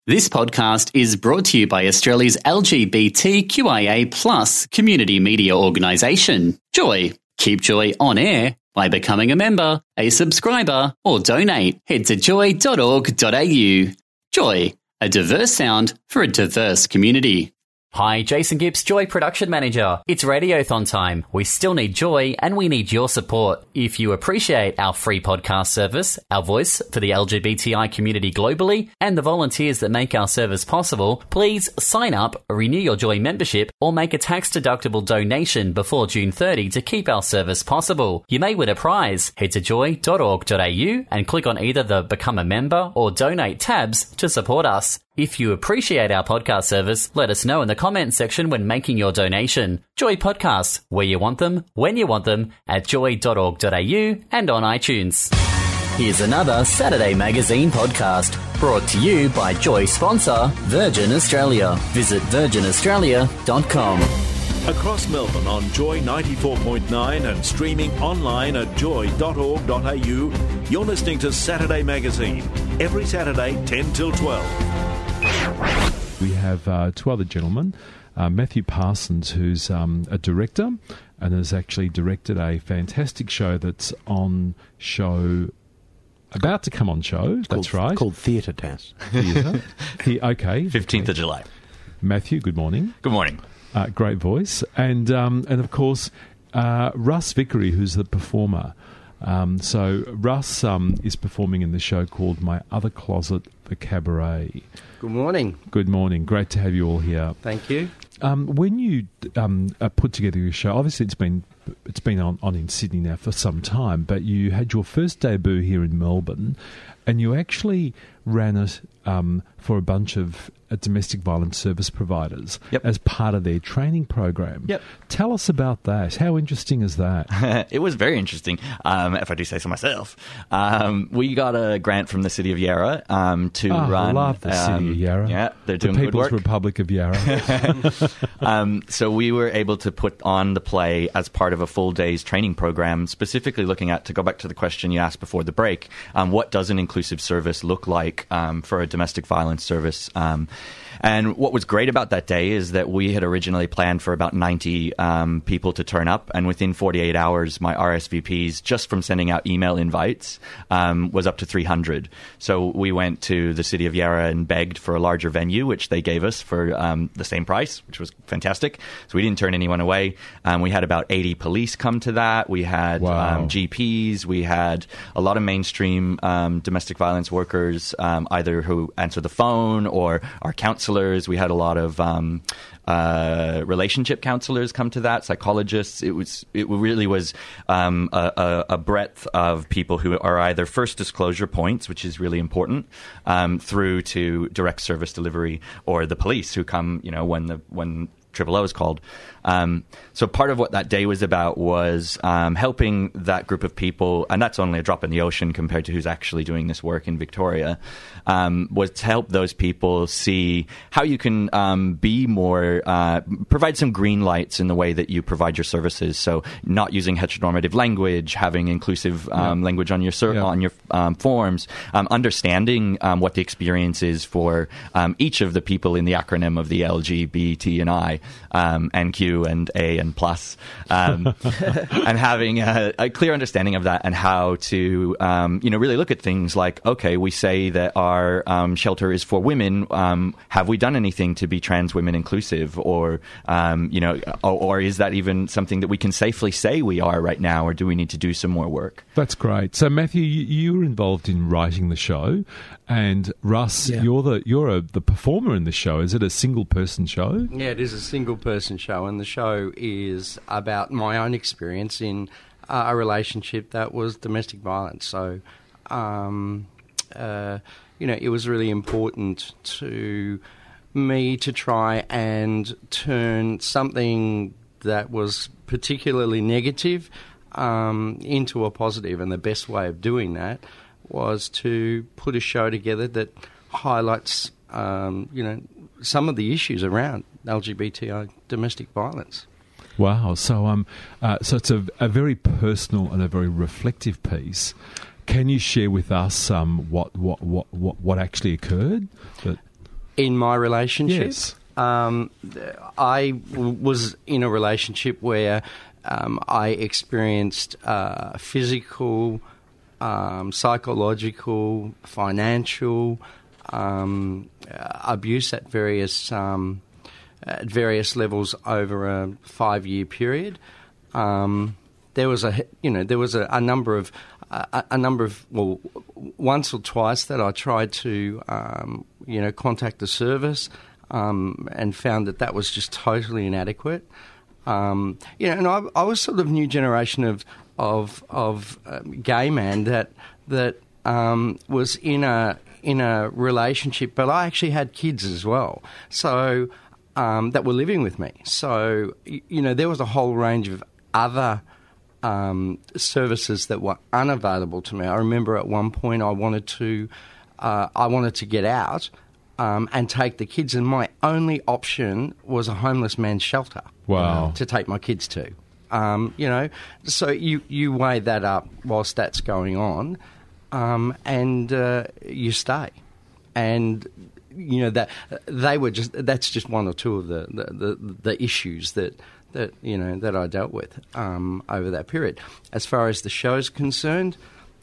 This podcast is brought to you by Australia's LGBTQIA+ community media organisation, Joy. Keep Joy on air by becoming a member, a subscriber, or donate. Head to joy.org.au. Joy, a diverse sound for a diverse community. Hi, Jason Gibbs, Joy Production Manager. It's Radiothon time. We still need Joy and we need your support. If you appreciate our free podcast service, our voice for the LGBTI community globally, and the volunteers that make our service possible, please sign up, renew your Joy membership, or make a tax-deductible donation before June 30 to keep our service possible. You may win a prize. Head to joy.org.au and click on either the Become a Member or Donate tabs to support us. If you appreciate our podcast service, let us know in the comments section when making your donation. Joy Podcasts, where you want them, when you want them, at joy.org.au and on iTunes. Here's another Saturday Magazine podcast, brought to you by Joy sponsor, Virgin Australia. Visit virginaustralia.com. Across Melbourne on Joy 94.9 and streaming online at joy.org.au, you're listening to Saturday Magazine, every Saturday 10 till 12. We have two other gentlemen, Matthew Parsons, who's a director and has actually directed a fantastic show that's on show, about to come on show, that's right. Called Theatre Tass. Theatre. Okay. 15th of July. Matthew, good morning. Good morning. Great voice. And of course, Russ Vickery, who's the performer. So Russ is performing in the show called My Other Closet, The Cabaret. Good morning. Good morning. Great to have you all here. Thank you. When you put together your show, obviously it's been on in Sydney now for some time, but you had your first debut here in Melbourne, and you actually ran it for a bunch of domestic violence service providers as part of their training program. Yep. Tell us about that. How interesting is that? It was very interesting, if I do say so myself. We got a grant from the City of Yarra to run... I love the City of Yarra. Yeah, they're doing the good work. People's Republic of Yarra. So we were able to put on the play as part of a full day's training program, specifically looking at, to go back to the question you asked before the break, what does an inclusive service look like for a domestic violence service? And what was great about that day is that we had originally planned for about 90 people to turn up, and within 48 hours, my RSVPs, just from sending out email invites, was up to 300. So we went to the City of Yarra and begged for a larger venue, which they gave us for the same price, which was fantastic. So we didn't turn anyone away. We had about 80 police come to that. We had GPs. We had a lot of mainstream domestic violence workers, either who answer the phone or our counselors. We had a lot of relationship counselors come to that, psychologists. It really was a breadth of people who are either first disclosure points, which is really important, through to direct service delivery, or the police who come, when Triple O is called. So part of what that day was about was helping that group of people, and that's only a drop in the ocean compared to who's actually doing this work in Victoria, was to help those people see how you can be more, provide some green lights in the way that you provide your services. So not using heteronormative language, having inclusive language on your forms, understanding what the experience is for each of the people in the acronym of the LGBT and I, and Q and A and plus, and having a clear understanding of that, and how to really look at things like, okay, we say that our shelter is for women. Have we done anything to be trans women inclusive, or or is that even something that we can safely say we are right now, or do we need to do some more work? That's great. So Matthew, you were involved in writing the show, and Russ, you're the performer in the show. Is it a single person show? Yeah, it is a single person show, and the show is about my own experience in a relationship that was domestic violence. So, it was really important to me to try and turn something that was particularly negative into a positive, and the best way of doing that was to put a show together that highlights, some of the issues around LGBTI domestic violence. Wow! So, so it's a very personal and a very reflective piece. Can you share with us what actually occurred? In my relationship? Yes. I was in a relationship where I experienced physical, psychological, financial abuse at various levels over a 5-year period. There was a number of once or twice that I tried to contact the service and found that was just totally inadequate. And I was sort of new generation of gay man that was in a relationship, but I actually had kids as well, so that were living with me. So there was a whole range of other services that were unavailable to me. I remember at one point I wanted to get out and take the kids, and my only option was a homeless man's shelter. Wow. To take my kids to. So you weigh that up whilst that's going on, and you stay. And that's just one or two of the issues that I dealt with over that period. As far as the show's concerned,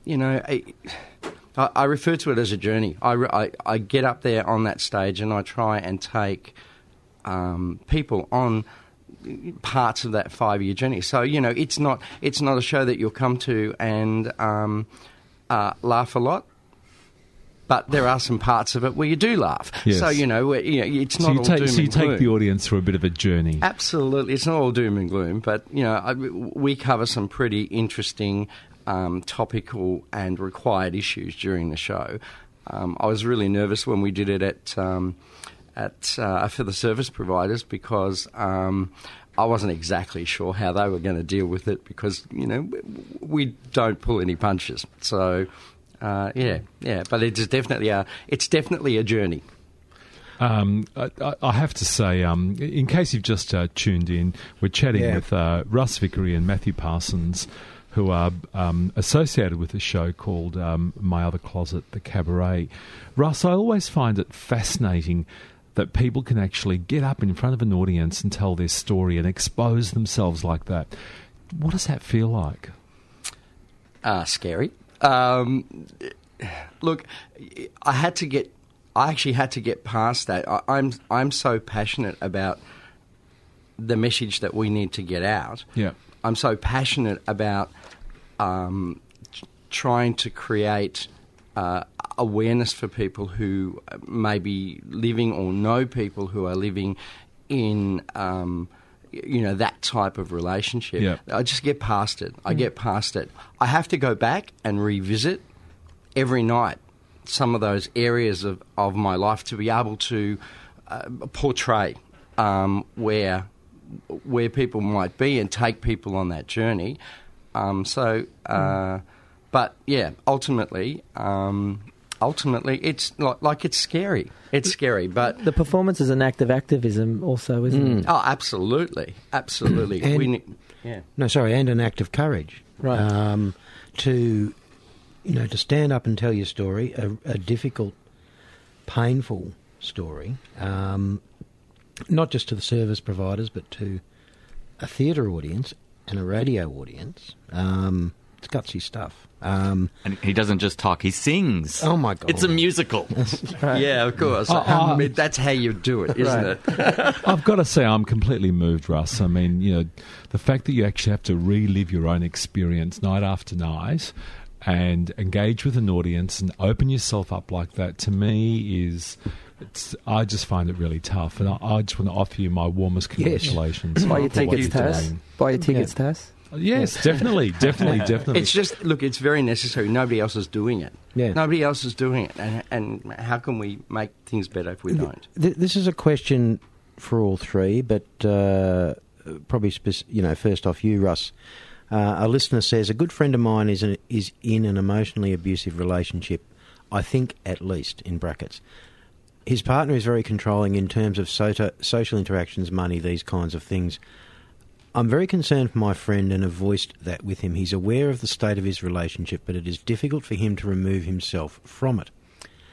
I refer to it as a journey. I get up there on that stage and I try and take people on parts of that 5-year journey. So it's not a show that you'll come to and laugh a lot. But there are some parts of it where you do laugh. Yes. So, it's not all doom and gloom. So you take the audience through a bit of a journey. Absolutely. It's not all doom and gloom, but, we cover some pretty interesting topical and required issues during the show. I was really nervous when we did it for the service providers because I wasn't exactly sure how they were going to deal with it because, we don't pull any punches. So... but it's definitely a journey. I have to say, in case you've just tuned in, we're chatting with Russ Vickery and Matthew Parsons, who are associated with a show called My Other Closet, The Cabaret. Russ, I always find it fascinating that people can actually get up in front of an audience and tell their story and expose themselves like that. What does that feel like? Scary. Look, I actually had to get past that. I'm so passionate about the message that we need to get out. Yeah. I'm so passionate about trying to create awareness for people who may be living or know people who are living in that type of relationship. Yeah. I just get past it. I get past it. I have to go back and revisit every night some of those areas of my life to be able to portray where people might be and take people on that journey. But yeah, ultimately, it's like it's scary. It's scary, but the performance is an act of activism, also, isn't it? Oh, absolutely, absolutely. And an act of courage, right? To stand up and tell your story, a difficult, painful story, not just to the service providers, but to a theatre audience and a radio audience. It's gutsy stuff. And he doesn't just talk, he sings. Oh, my God. It's a musical. Right. Yeah, of course. That's how you do it, isn't it? I've got to say I'm completely moved, Russ. I mean, the fact that you actually have to relive your own experience night after night and engage with an audience and open yourself up like that, to me I just find it really tough. And I just want to offer you my warmest congratulations. Buy your tickets, Tass. Buy your tickets, Tass. Yes, definitely. It's just, look, it's very necessary. Nobody else is doing it. Yeah. Nobody else is doing it. And how can we make things better if we don't? This is a question for all three, but probably, first off you, Russ. A listener says, a good friend of mine is in an emotionally abusive relationship, I think at least, in brackets. His partner is very controlling in terms of social interactions, money, these kinds of things. I'm very concerned for my friend and have voiced that with him. He's aware of the state of his relationship, but it is difficult for him to remove himself from it.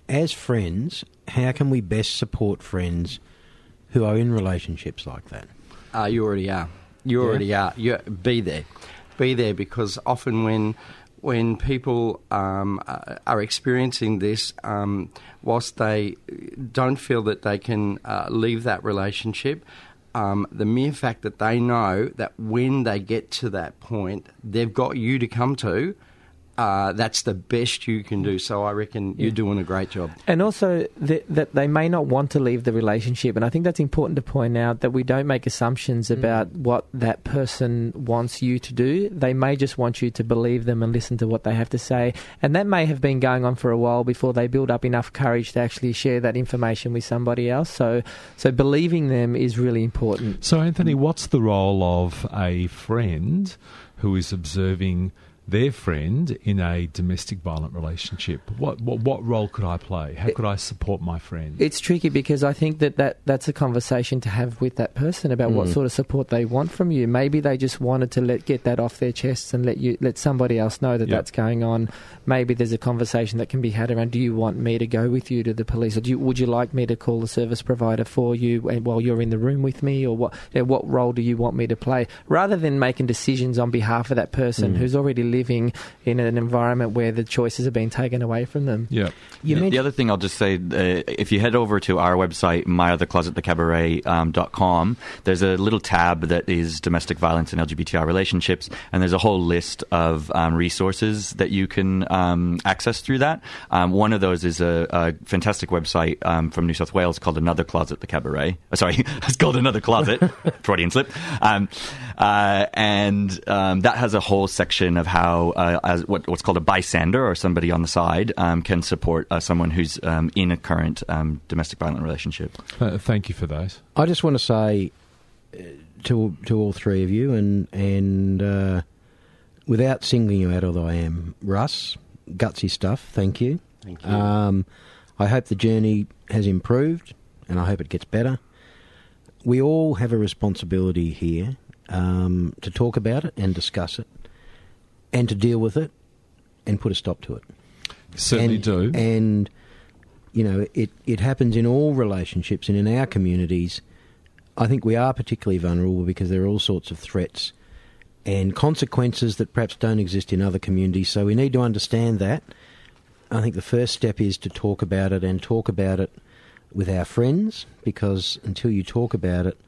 as friends, how can we best support friends who are in relationships like that? You already are. You already are. Be there. Be there, because often when people are experiencing this, whilst they don't feel that they can leave that relationship, the mere fact that they know that when they get to that point, they've got you to come to, that's the best you can do. So I reckon you're doing a great job. And also that they may not want to leave the relationship. And I think that's important to point out, that we don't make assumptions about what that person wants you to do. They may just want you to believe them and listen to what they have to say. And that may have been going on for a while before they build up enough courage to actually share that information with somebody else. So believing them is really important. So, Anthony, what's the role of a friend who is observing their friend in a domestic violent relationship? What role could I play? How could I support my friend? It's tricky, because I think that's a conversation to have with that person about what sort of support they want from you. Maybe they just wanted to get that off their chests and let somebody else know that that's going on. Maybe there's a conversation that can be had around, do you want me to go with you to the police, or would you like me to call the service provider for you while you're in the room with me, or what role do you want me to play? Rather than making decisions on behalf of that person who's already living in an environment where the choices are being taken away from them. Yeah. The other thing I'll just say, if you head over to our website, myotherclosetthecabaret.com, there's a little tab that is domestic violence and LGBTI relationships, and there's a whole list of resources that you can access through that. One of those is a fantastic website from New South Wales called Another Closet the Cabaret. Sorry, it's called Another Closet. Freudian slip. And that has a whole section of how as what's called a bystander, or somebody on the side, can support someone who's in a current domestic violent relationship. Thank you for those. I just want to say to all three of you, and without singling you out, although I am, Russ, gutsy stuff, thank you. Thank you. I hope the journey has improved, and I hope it gets better. We all have a responsibility here to talk about it and discuss it, and to deal with it and put a stop to it. Certainly do. And, it happens in all relationships, and in our communities, I think we are particularly vulnerable because there are all sorts of threats and consequences that perhaps don't exist in other communities. So we need to understand that. I think the first step is to talk about it, and talk about it with our friends, because until you talk about it,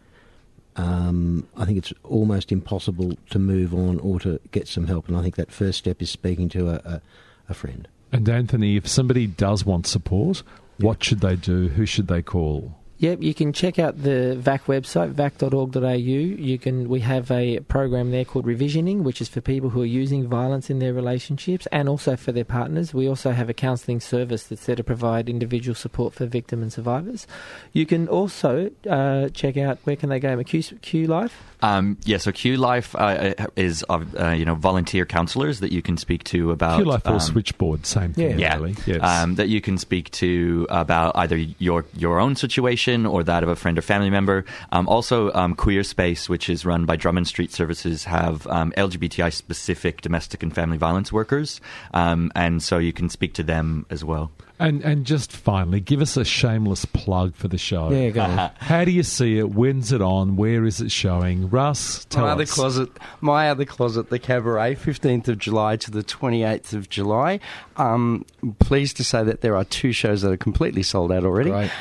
I think it's almost impossible to move on or to get some help. And I think that first step is speaking to a friend. And Anthony, if somebody does want support, what should they do? Who should they call? Yep, you can check out the VAC website, vac.org.au. We have a program there called Revisioning, which is for people who are using violence in their relationships and also for their partners. We also have a counselling service that's there to provide individual support for victim and survivors. You can also check out, where can they go? Q Life? So Q Life is volunteer counsellors that you can speak to about... Q Life or Switchboard, same thing, really. Yes. That you can speak to about either your own situation or that of a friend or family member. Also, Queer Space, which is run by Drummond Street Services, have LGBTI-specific domestic and family violence workers, and so you can speak to them as well. And just finally, give us a shameless plug for the show. Yeah, go on. How do you see it? When's it on? Where is it showing? Russ, tell us. My Other Closet, the Cabaret, 15th of July to the 28th of July. Pleased to say that there are 2 shows that are completely sold out already. Great.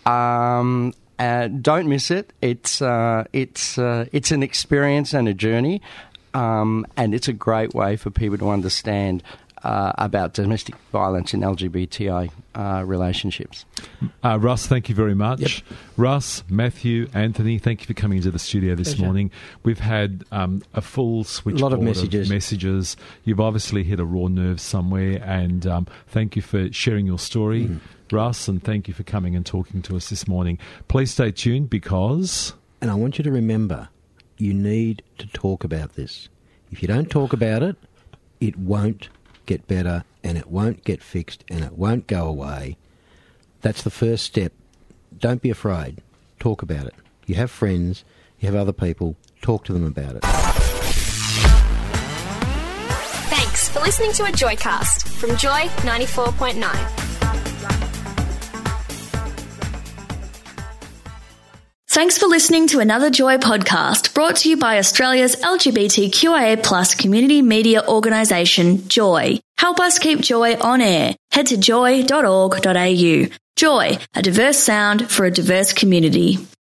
Don't miss it. It's an experience and a journey, and it's a great way for people to understand about domestic violence in LGBTI relationships. Russ, thank you very much. Yep. Russ, Matthew, Anthony, thank you for coming into the studio this morning. We've had a full switchboard of messages. You've obviously hit a raw nerve somewhere, and thank you for sharing your story, Russ, and thank you for coming and talking to us this morning. Please stay tuned, because... And I want you to remember, you need to talk about this. If you don't talk about it, it won't get better, and it won't get fixed, and it won't go away. That's the first step. Don't be afraid. Talk about it. You have friends, you have other people, talk to them about it. Thanks for listening to a Joycast from Joy 94.9. Thanks for listening to another Joy podcast brought to you by Australia's LGBTQIA+ community media organisation, Joy. Help us keep Joy on air. Head to joy.org.au. Joy, a diverse sound for a diverse community.